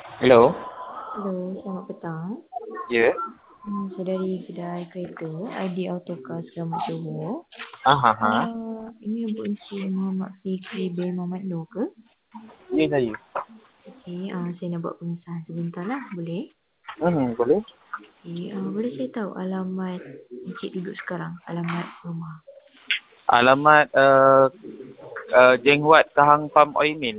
Hello. Hello, selamat petang. Ya. Saya dari kedai kereta ID Autocars Keramat Johor. Ha. Ini untuk Encik Muhammad Fikri bin Muhammad Noor ke? Ini saya. Okey, saya nak buat pengesahan sebentar lah, boleh? Boleh. Okey, boleh saya tahu alamat Encik duduk sekarang, alamat rumah? Alamat Jeng Huat Kahang Palm Oil Mill.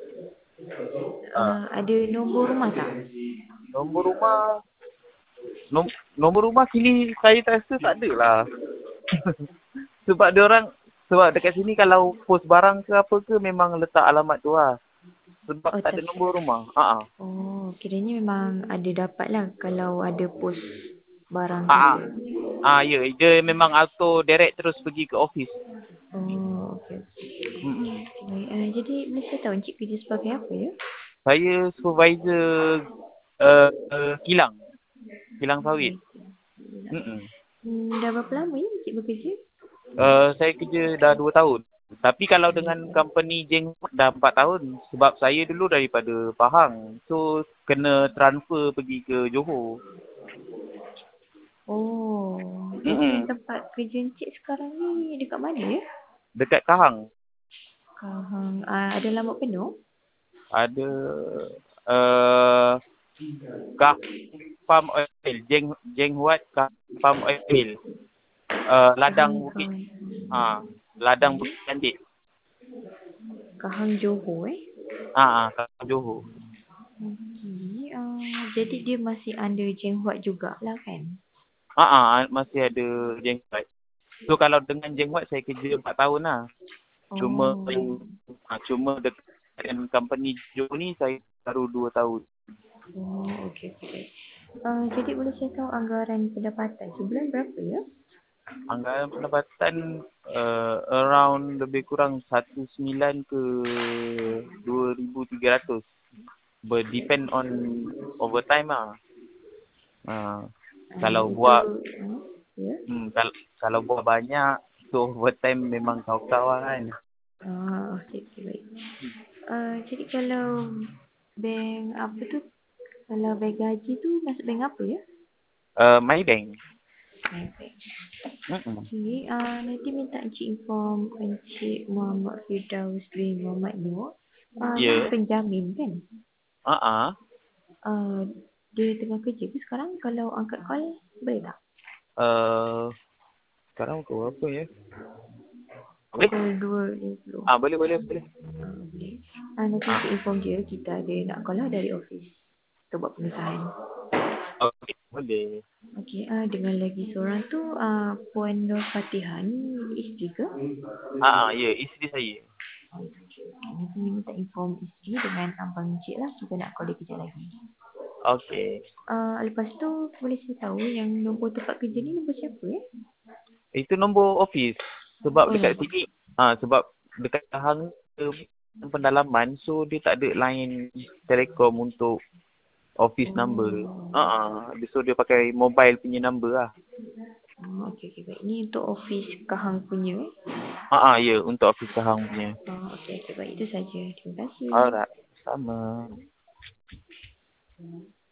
Ada nombor rumah tak? Nombor rumah nombor rumah sini saya tak rasa tak ada lah. sebab dekat sini kalau post barang ke apa ke memang letak alamat tu lah. Sebab Oh, tak ada nombor rumah. kiranya memang ada dapat lah kalau ada post barang ke apa. Ya, dia memang auto direct terus pergi ke office. Oh, okey. Mm-mm. Baik, jadi boleh saya tahu Encik kerja sebagai apa ya? Saya supervisor kilang. Kilang sawit. Mm-mm. Dah berapa lama ya Encik bekerja? Saya kerja dah 2 tahun. Tapi kalau dengan company Jeng dah 4 tahun. Sebab saya dulu daripada Pahang. So, kena transfer pergi ke Johor. Oh, jadi Mm-mm. tempat kerja Encik sekarang ni dekat mana ya? Dekat Kahang. Kahang, ada alamat penuh? Ada Kahang Palm Oil Mill. Jeng Huat Kahang Palm Oil Mill. Kahang, Ladang Bukit. Kahang. Ladang Bukit Cantik. Kahang Johor Kahang Johor. Okey, jadi dia masih under Jeng Huat jugalah kan? Masih ada Jeng Huat. So, kalau dengan Jeng Huat saya kerja 4 tahun lah. Cuma Oh, dekat company Johor ni saya baru 2 tahun. okey, okey. Jadi boleh saya tahu anggaran pendapatan sebulan berapa ya? Anggaran pendapatan around lebih kurang 19 ke 2,300. Berdepend on overtime lah. Kalau Itu, buat ya? kalau buat banyak so overtime memang kau-kau lah kan. Okey, okey, baik. Jadi kalau bank apa tu, kalau bank gaji tu masuk bank apa ya? Maybank. Bank. Mm-mm. Okey, nanti minta Encik inform Encik Muhammad Firdaus bin Muhammad Noor. Ni Ya. penjamin kan? Uh-uh. Dia tengah kerja ke sekarang? Kalau angkat call, boleh tak? Sekarang pukul apa ya? Boleh? Pukul 2.20. Boleh. Boleh. Nanti Encik inform dia, kita ada nak call lah dari office untuk buat pengesahan. Okey, boleh. Okey, dengan lagi seorang tu, Puan Nur Fatihah ni isteri ke? Ya, isteri saya. Nanti minta inform isteri dengan abang Encik lah, kita nak call dia kejap lagi. Okey. Lepas tu boleh saya tahu yang nombor tempat kerja ni nombor siapa ya? Itu nombor office. Sebab Oh, dekat nombor. sini, sebab dekat Kahang pendalaman, so dia tak ada line telekom untuk office number. So dia pakai mobile punya number lah. Okey, okey, baik. Ni untuk office Kahang punya Ya, untuk office Kahang punya. okey, okey, baik. Itu saja. Terima kasih. Alright, sama.